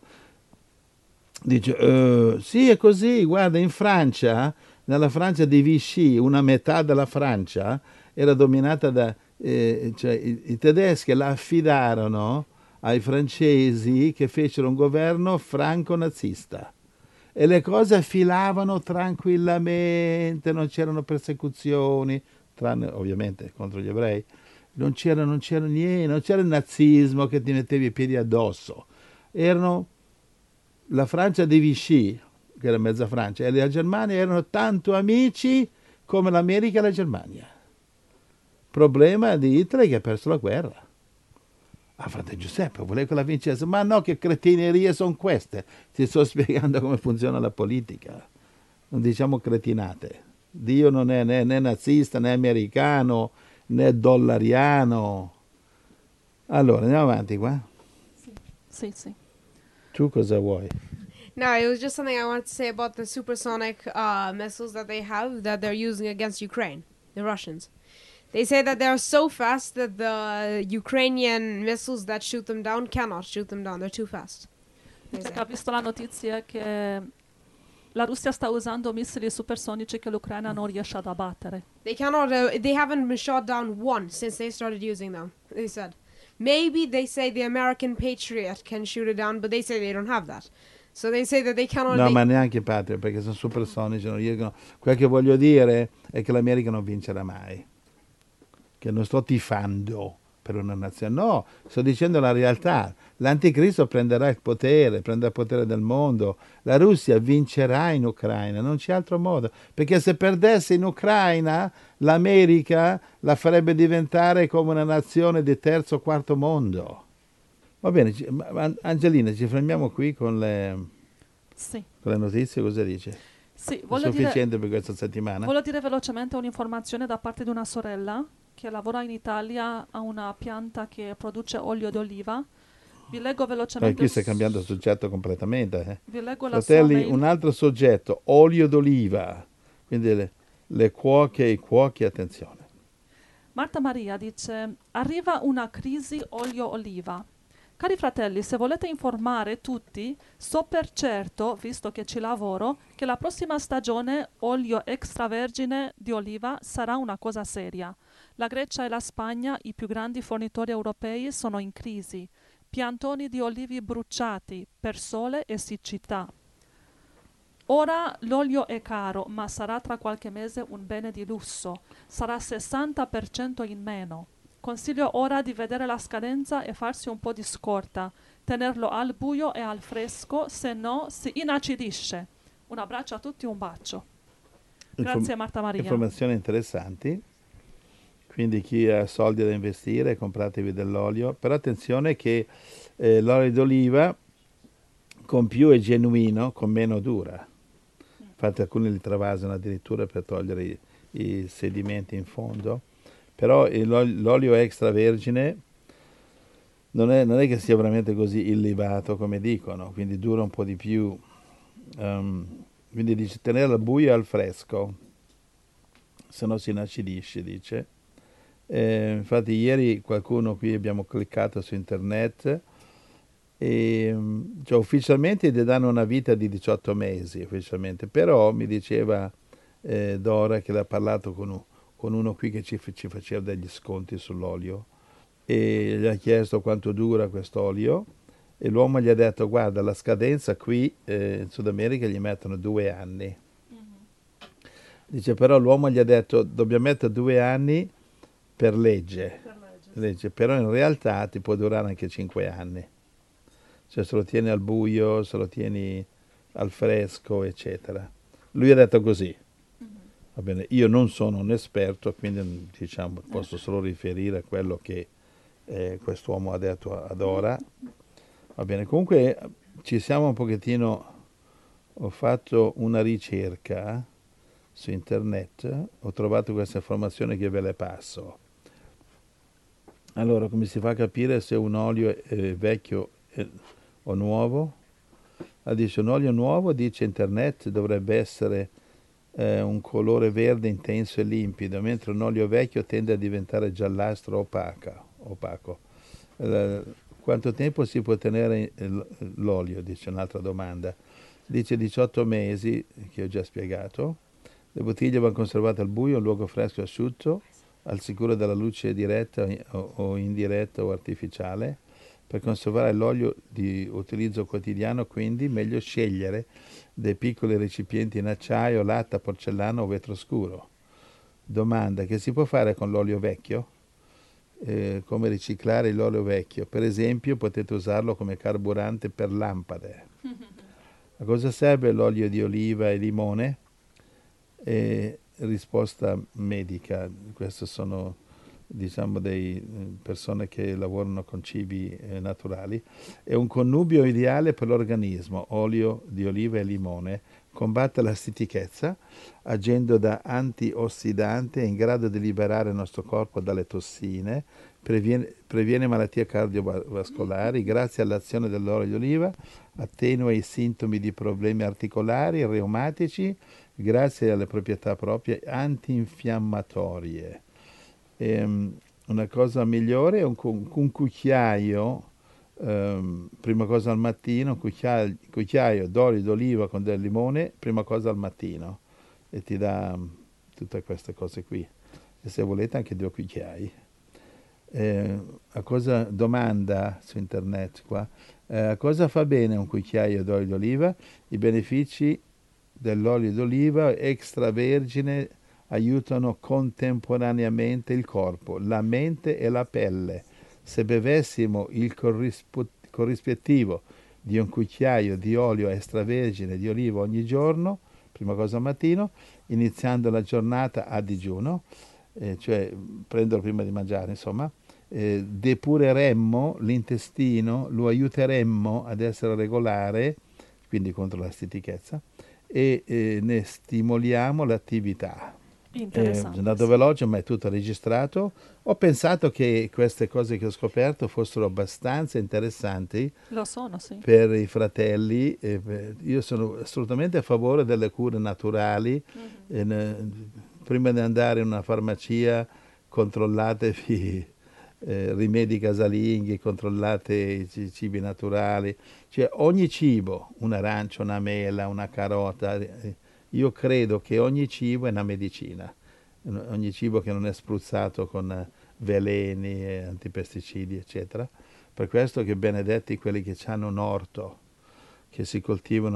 Dice, sì, è così, guarda, in Francia, nella Francia di Vichy, una metà della Francia era dominata cioè i tedeschi la affidarono ai francesi che fecero un governo franco-nazista. E le cose filavano tranquillamente, non c'erano persecuzioni, tranne ovviamente contro gli ebrei, non c'era niente, non c'era il nazismo che ti mettevi i piedi addosso. Erano la Francia di Vichy, che era mezza Francia, e la Germania erano tanto amici come l'America e la Germania. Problema di Hitler che ha perso la guerra. Frate Giuseppe, voleva che la vincesse, ma no, che cretinerie sono queste? Ti sto spiegando come funziona la politica, non diciamo cretinate. Dio non è né nazista, né americano, né dollariano. Allora, andiamo avanti qua. Sì. Tu cosa vuoi? No, it was just something I wanted to say about the supersonic missiles that they have that they're using against Ukraine, the Russians. They say that they're so fast that the Ukrainian missiles that shoot them down cannot shoot them down. They're too fast. Ho visto la notizia che la Russia sta usando missili supersonici che l'Ucraina non riesce ad abbattere. They cannot. They haven't been shot down once since they started using them. They said maybe they say the American Patriot can shoot it down, but they say they don't have that. So they say that they cannot. No, ma neanche Patriot, perché sono supersonici. Non riescono. Quel che voglio dire è che l'America non vincerà mai. Che non sto tifando per una nazione. No, sto dicendo la realtà. L'anticristo prenderà il potere del mondo. La Russia vincerà in Ucraina, non c'è altro modo. Perché se perdesse in Ucraina, l'America la farebbe diventare come una nazione di terzo o quarto mondo. Va bene, Angelina, ci fermiamo qui con Sì. le notizie, cosa dice? Sì, È sufficiente per questa settimana? voglio dire velocemente un'informazione da parte di una sorella che lavora in Italia a una pianta che produce olio d'oliva. Vi leggo velocemente. Qui stai cambiando soggetto completamente. Vi leggo la sua Fratelli, mail. un altro soggetto, olio d'oliva. Quindi le cuoche e i cuochi, attenzione. Marta Maria dice: arriva una crisi olio-oliva. Cari fratelli, se volete informare tutti, so per certo, visto che ci lavoro, che la prossima stagione olio extravergine di oliva sarà una cosa seria. La Grecia e la Spagna, i più grandi fornitori europei, sono in crisi. Piantoni di olivi bruciati per sole e siccità. Ora l'olio è caro, ma sarà tra qualche mese un bene di lusso. Sarà 60% in meno. Consiglio ora di vedere la scadenza e farsi un po' di scorta. Tenerlo al buio e al fresco, se no si inacidisce. Un abbraccio a tutti, un bacio. Grazie Marta Maria. Informazioni interessanti. Quindi chi ha soldi da investire, compratevi dell'olio. Però attenzione che l'olio d'oliva con più è genuino, con meno dura. Infatti alcuni li travasano addirittura per togliere i sedimenti in fondo. Però l'olio extravergine non è che sia veramente così illivato come dicono, quindi dura un po' di più. Quindi dice tenerlo al buio e al fresco, se no si inacidisce, dice. Infatti ieri qualcuno qui abbiamo cliccato su internet e cioè, ufficialmente gli danno una vita di 18 mesi, ufficialmente, però mi diceva Dora che l'ha parlato con uno qui che ci faceva degli sconti sull'olio e gli ha chiesto quanto dura quest'olio e l'uomo gli ha detto guarda la scadenza qui in Sud America gli mettono 2 anni. Dice però l'uomo gli ha detto dobbiamo mettere 2 anni per legge, però in realtà ti può durare anche 5 anni. Cioè se lo tieni al buio, se lo tieni al fresco, eccetera. Lui ha detto così. Va bene, io non sono un esperto, quindi diciamo, posso solo riferire a quello che quest'uomo ha detto ad ora. Va bene, comunque ci siamo un pochettino, ho fatto una ricerca su internet, ho trovato questa informazione che ve le passo. Allora, come si fa a capire se un olio è vecchio o nuovo? Dice un olio nuovo, dice internet, dovrebbe essere un colore verde intenso e limpido, mentre un olio vecchio tende a diventare giallastro opaco. Quanto tempo si può tenere l'olio? Dice un'altra domanda. Dice 18 mesi, che ho già spiegato. Le bottiglie vanno conservate al buio, in luogo fresco e asciutto, al sicuro della luce diretta o indiretta o artificiale. Per conservare l'olio di utilizzo quotidiano, quindi, meglio scegliere dei piccoli recipienti in acciaio, latta, porcellana o vetro scuro. Domanda, che si può fare con l'olio vecchio? Come riciclare l'olio vecchio? Per esempio, potete usarlo come carburante per lampade. A cosa serve l'olio di oliva e limone? Risposta medica. Queste sono diciamo delle persone che lavorano con cibi naturali. È un connubio ideale per l'organismo, olio di oliva e limone, combatte la stitichezza, agendo da antiossidante, è in grado di liberare il nostro corpo dalle tossine, previene malattie cardiovascolari, grazie all'azione dell'olio di oliva, attenua i sintomi di problemi articolari, reumatici, grazie alle proprietà proprie antinfiammatorie. Una cosa migliore è un cucchiaio, prima cosa al mattino, un cucchiaio d'olio d'oliva con del limone, prima cosa al mattino, e ti dà tutte queste cose qui. E se volete anche 2 cucchiai. Domanda su internet qua, a cosa fa bene un cucchiaio d'olio d'oliva? I benefici dell'olio d'oliva extravergine aiutano contemporaneamente il corpo, la mente e la pelle, se bevessimo il corrispettivo di un cucchiaio di olio extravergine di oliva ogni giorno, prima cosa al mattino, iniziando la giornata a digiuno, cioè prenderlo prima di mangiare, insomma, depureremmo l'intestino, lo aiuteremmo ad essere regolare, quindi contro la stitichezza, e ne stimoliamo l'attività. Sono Interessante. andato Sì. veloce, ma è tutto registrato. Ho pensato che queste cose che ho scoperto fossero abbastanza interessanti Lo sono, sì. per i fratelli. Io sono assolutamente a favore delle cure naturali. Prima di andare in una farmacia, controllatevi rimedi casalinghi, controllate i cibi naturali. Cioè ogni cibo, un'arancia, una mela, una carota, io credo che ogni cibo è una medicina, ogni cibo che non è spruzzato con veleni, antipesticidi, eccetera. Per questo che benedetti quelli che hanno un orto, che si coltivano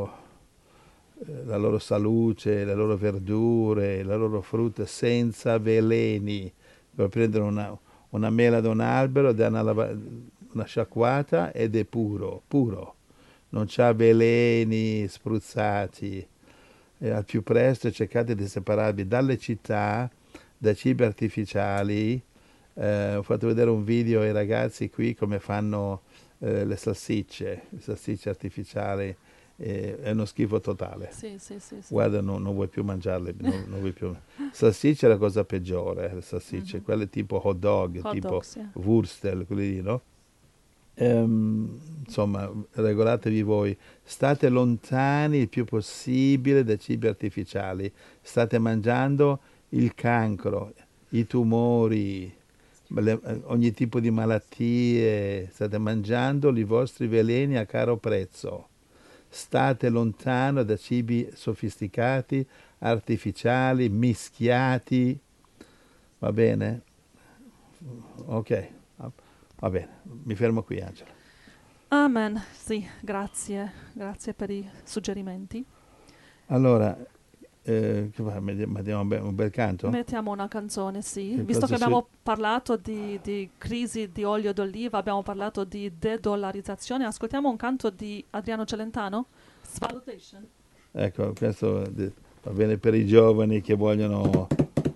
la loro salute, le loro verdure, la loro frutta senza veleni. Per prendere una mela da un albero, dà una sciacquata ed è puro, puro. Non c'ha veleni spruzzati. E al più presto cercate di separarvi dalle città, dai cibi artificiali. Ho fatto vedere un video ai ragazzi qui come fanno le salsicce artificiali. È uno schifo totale. Sì, sì, sì, sì. Guarda, non vuoi più mangiarle, non vuoi più. Salsiccia è la cosa peggiore, le salsicce, quelle tipo hot dog, Hot tipo dogs, yeah. Wurstel, quelli lì, no? Insomma, regolatevi voi, state lontani il più possibile dai cibi artificiali, state mangiando il cancro, i tumori, ogni tipo di malattie, state mangiando i vostri veleni a caro prezzo. State lontano da cibi sofisticati, artificiali, mischiati, va bene? Ok, va bene, mi fermo qui, Angela. Amen. Sì, grazie. Grazie per i suggerimenti. Allora, che fa? Mettiamo un bel canto? Mettiamo una canzone, sì. Che Visto cosa che abbiamo parlato di crisi di olio d'oliva, abbiamo parlato di de-dollarizzazione, ascoltiamo un canto di Adriano Celentano, Salutation. Ecco, questo va bene per i giovani che vogliono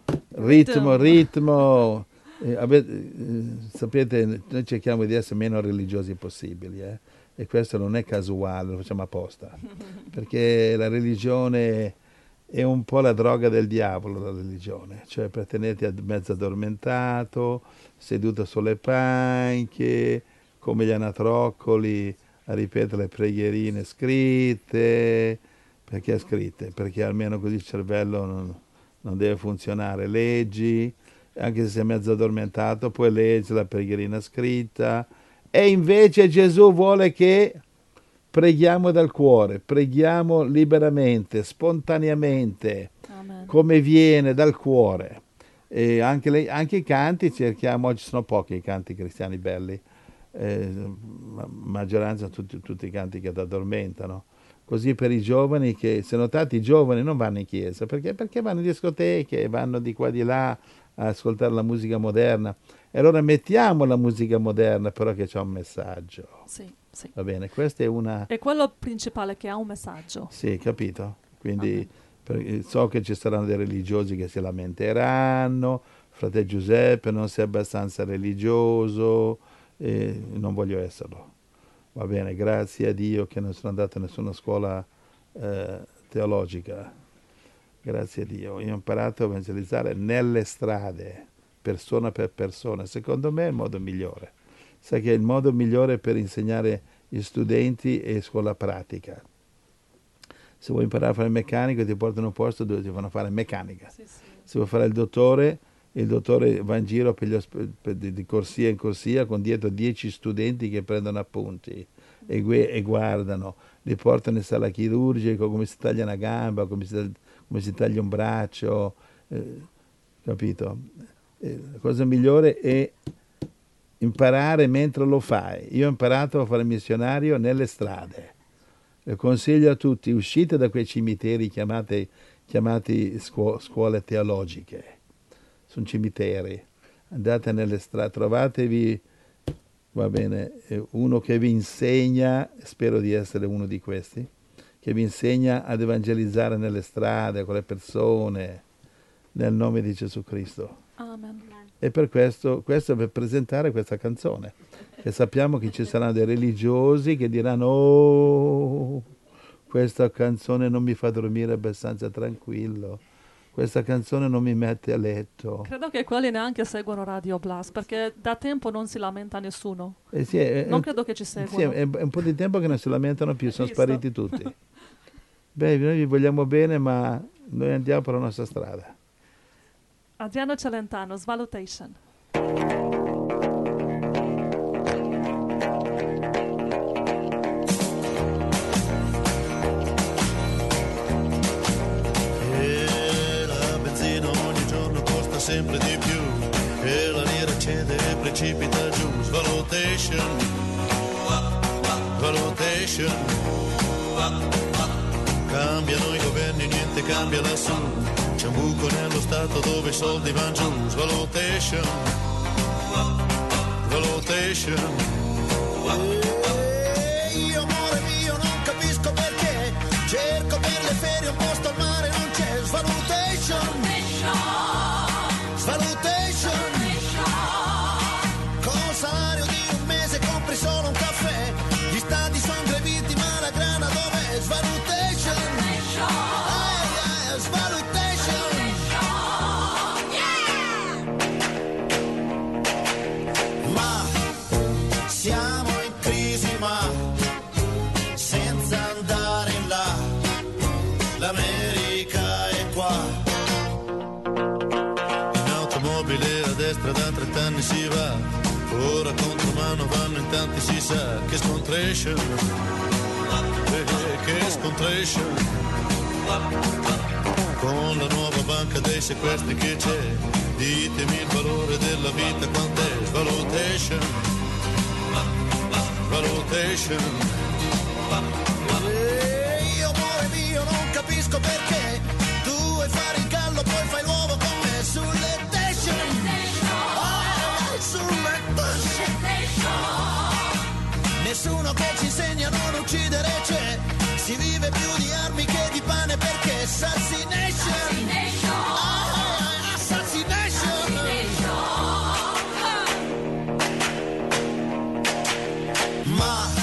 ritmo. Sapete, noi cerchiamo di essere meno religiosi possibili, e questo non è casuale, lo facciamo apposta, perché la religione è un po' la droga del diavolo, la religione, cioè per tenerti mezzo addormentato, seduto sulle panche, come gli anatroccoli, a ripetere le preghierine scritte. Perché scritte? Perché almeno così il cervello non deve funzionare. Leggi, anche se sei mezzo addormentato, poi leggi la preghierina scritta. E invece Gesù vuole che preghiamo dal cuore, preghiamo liberamente, spontaneamente, Amen. come viene dal cuore. E anche i canti cerchiamo, oggi sono pochi i canti cristiani belli, maggioranza tutti i canti che ti addormentano. Così per i giovani, che se notate i giovani non vanno in chiesa, perché vanno in discoteche, vanno di qua di là a ascoltare la musica moderna. E allora mettiamo la musica moderna, però che c'ha un messaggio. Sì, sì. Va bene, questa è una... È quello principale che ha un messaggio. Sì, capito? Quindi so che ci saranno dei religiosi che si lamenteranno, frate Giuseppe non sei abbastanza religioso, non voglio esserlo. Va bene, grazie a Dio che non sono andato a nessuna scuola teologica. Grazie a Dio. Io ho imparato a evangelizzare nelle strade, persona per persona. Secondo me è il modo migliore. Sai che il modo migliore per insegnare gli studenti è scuola pratica. Se vuoi imparare a fare il meccanico ti portano a un posto dove ti fanno fare meccanica. Sì, sì. Se vuoi fare il dottore va in giro di corsia in corsia con dietro 10 studenti che prendono appunti e guardano, li portano in sala chirurgica, come si taglia una gamba, come si taglia un braccio, capito? La cosa migliore è imparare mentre lo fai. Io ho imparato a fare missionario nelle strade. E consiglio a tutti, uscite da quei cimiteri chiamati scuole teologiche. Sono cimiteri. Andate nelle strade, trovatevi va bene, uno che vi insegna, spero di essere uno di questi, che vi insegna ad evangelizzare nelle strade, con le persone, nel nome di Gesù Cristo. Amen. E per questo è per presentare questa canzone, che sappiamo che ci saranno dei religiosi che diranno: oh, questa canzone non mi fa dormire abbastanza tranquillo, questa canzone non mi mette a letto. Credo che quelli neanche seguono Radio Blast, perché da tempo non si lamenta nessuno. Sì, Non credo che ci sì, seguano. è un po' di tempo che non si lamentano più, sono Visto. spariti tutti. Beh, noi vi vogliamo bene, ma noi andiamo per la nostra strada. Adriano Celentano, Svalutation. E la benzina ogni giorno costa sempre di più, e la lira cede e precipita giù. Svalutation, valutation. Cambiano i governi, niente cambia lassù. C'è un buco nello Stato dove i soldi vanno giù. Svalutation, valutation. Io amore mio non capisco perché, cerco per le ferie un posto al mare, non c'è. Svalutation, svalutation. Con il salario di un mese compri solo un caffè, gli stati sono greviti ma la grana dov'è? Svalutation, svalutation. Ma siamo in crisi, ma senza andare in là, l'America è qua. In automobile a destra da 30 anni si va, ora contro mano vanno in tanti, si sa. Che scontration, che scontration. Con la nuova banca dei sequestri che c'è, ditemi il valore della vita quant'è. Svalutation, valutation. Io amore mio non capisco perché, tu vuoi fare il gallo poi fai l'uovo con me sulle station. Sulle station. Nessuno che ci insegna a non uccidere c'è, si vive più di armi che di pane perché assassination. Assassination. Ma